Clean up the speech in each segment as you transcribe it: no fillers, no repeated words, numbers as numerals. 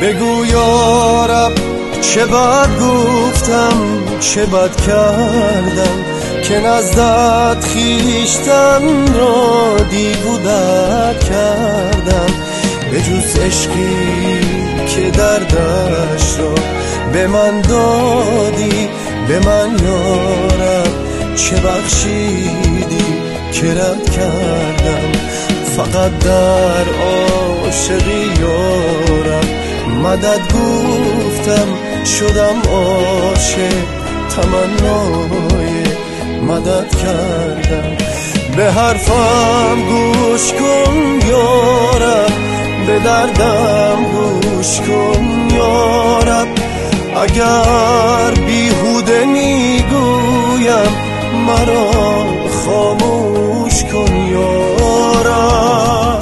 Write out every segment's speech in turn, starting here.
بگو یا رب چه بد گفتم چه بد کردم که نزدت خیشتن را دیگودت کردم، به جز عشقی که دردش را به من دادی، به من یا رب چه بخشیدی که رد کردم. فقط در عاشقی یا رب مدد گفتم، شدم عاشق تمنای مدد کردم. به حرفم گوش کن یا رب، به دردم گوش کن یا رب. اگر بیهوده میگویم مرا خاموش کن یا رب.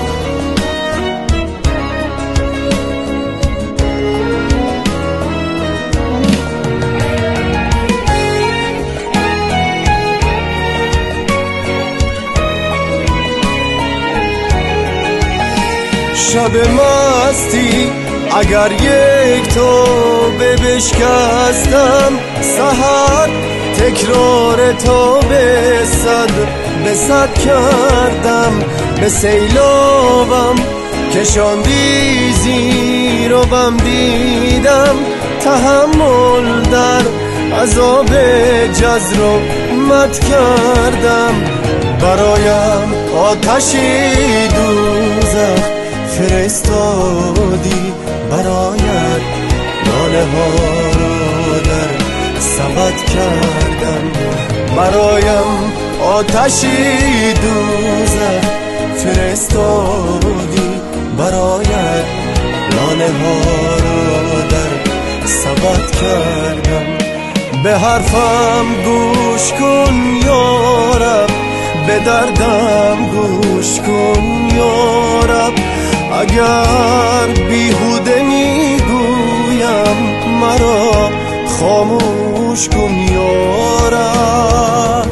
شب مستی اگر یک تو بشکستم، سحر تکرار تو به صد کردم. به سیلابم کشاندی زیر و بم دیدم، تحمل در عذاب جزر و مد کردم. برایم آتشی دوزخ فرستادی، برایت ناله ها را در سبد کردم. برایم آتشی دوزخ فرستادی، برایت ناله ها را در سبد کردم. به حرفم گوش کن یا رب، به دردم گوش کن یا رب. اگر بیهوده میگویم مرا خاموش کن یا رب.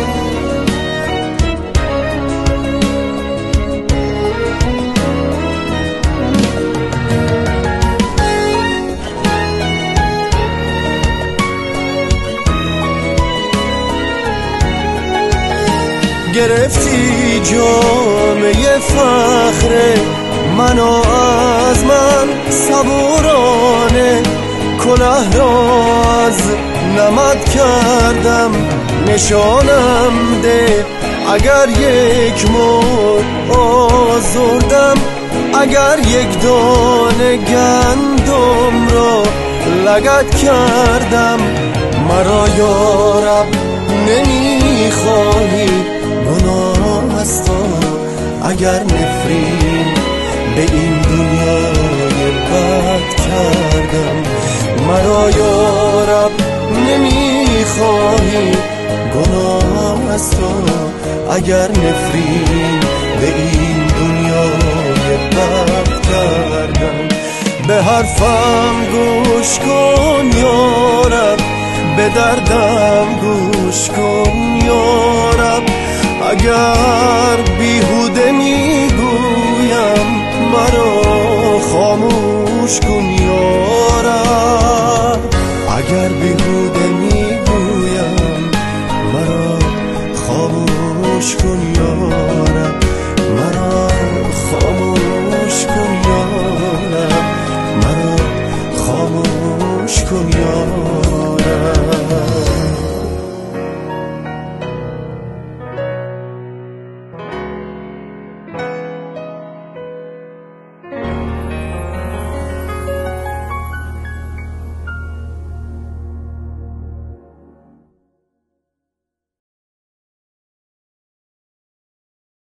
گرفتی جامعه فخر منو از من، صبورانه کلاه را از نمد کردم. نشانم ده اگر یک مورد آزردم، اگر یک دانه گندم را لگد کردم. مرا یا رب نمیخواهی گناه است، اگر نفرین به این دنیای بد کردم. مرا یا رب نمیخواهی گناه است، اگر نفرین به این دنیای بد کردم. به حرفم گوش کن یا رب، به دردم گوش کن یا رب. اگر بیهوده میگویم مرا خاموش کن یا